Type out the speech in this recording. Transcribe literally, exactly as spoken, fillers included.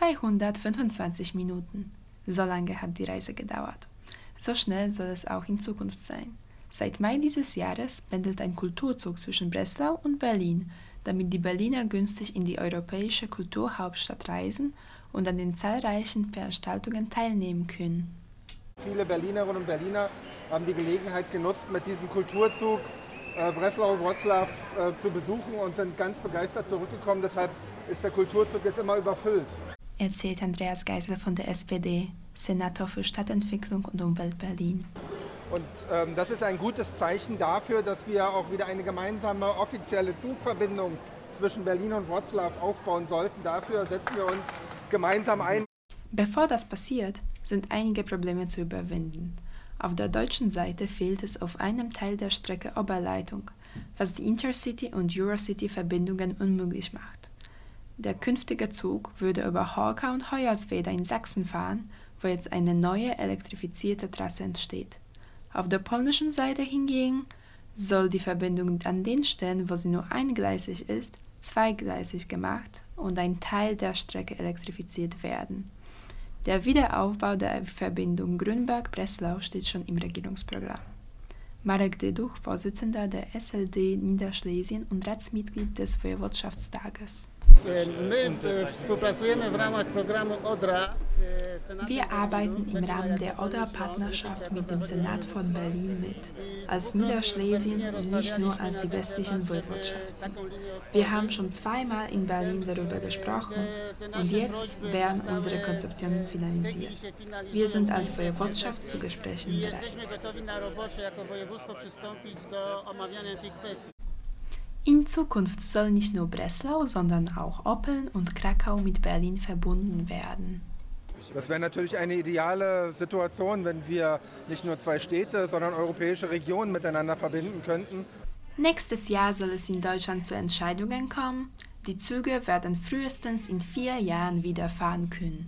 zweihundertfünfundzwanzig Minuten. So lange hat die Reise gedauert. So schnell soll es auch in Zukunft sein. Seit Mai dieses Jahres pendelt ein Kulturzug zwischen Breslau und Berlin, damit die Berliner günstig in die europäische Kulturhauptstadt reisen und an den zahlreichen Veranstaltungen teilnehmen können. Viele Berlinerinnen und Berliner haben die Gelegenheit genutzt, mit diesem Kulturzug äh, Breslau, Wrocław äh, zu besuchen und sind ganz begeistert zurückgekommen. Deshalb ist der Kulturzug jetzt immer überfüllt. Erzählt Andreas Geisel von der S P D, Senator für Stadtentwicklung und Umwelt Berlin. Und ähm, das ist ein gutes Zeichen dafür, dass wir auch wieder eine gemeinsame offizielle Zugverbindung zwischen Berlin und Wrocław aufbauen sollten. Dafür setzen wir uns gemeinsam ein. Bevor das passiert, sind einige Probleme zu überwinden. Auf der deutschen Seite fehlt es auf einem Teil der Strecke Oberleitung, was die Intercity- und Eurocity-Verbindungen unmöglich macht. Der künftige Zug würde über Horka und Hoyerswerda in Sachsen fahren, wo jetzt eine neue elektrifizierte Trasse entsteht. Auf der polnischen Seite hingegen soll die Verbindung an den Stellen, wo sie nur eingleisig ist, zweigleisig gemacht und ein Teil der Strecke elektrifiziert werden. Der Wiederaufbau der Verbindung Grünberg-Breslau steht schon im Regierungsprogramm. Marek Dyduch, Vorsitzender der S L D Niederschlesien und Ratsmitglied des Woiwodschaftstages. Wir arbeiten im Rahmen der O D R Partnerschaft mit dem Senat von Berlin mit, als Niederschlesien und nicht nur als die westlichen Woiwodschaften. Wir haben schon zweimal in Berlin darüber gesprochen und jetzt werden unsere Konzeptionen finalisiert. Wir sind als Woiwodschaft zu Gesprächen bereit. In Zukunft soll nicht nur Breslau, sondern auch Oppeln und Krakau mit Berlin verbunden werden. Das wäre natürlich eine ideale Situation, wenn wir nicht nur zwei Städte, sondern europäische Regionen miteinander verbinden könnten. Nächstes Jahr soll es in Deutschland zu Entscheidungen kommen. Die Züge werden frühestens in vier Jahren wieder fahren können.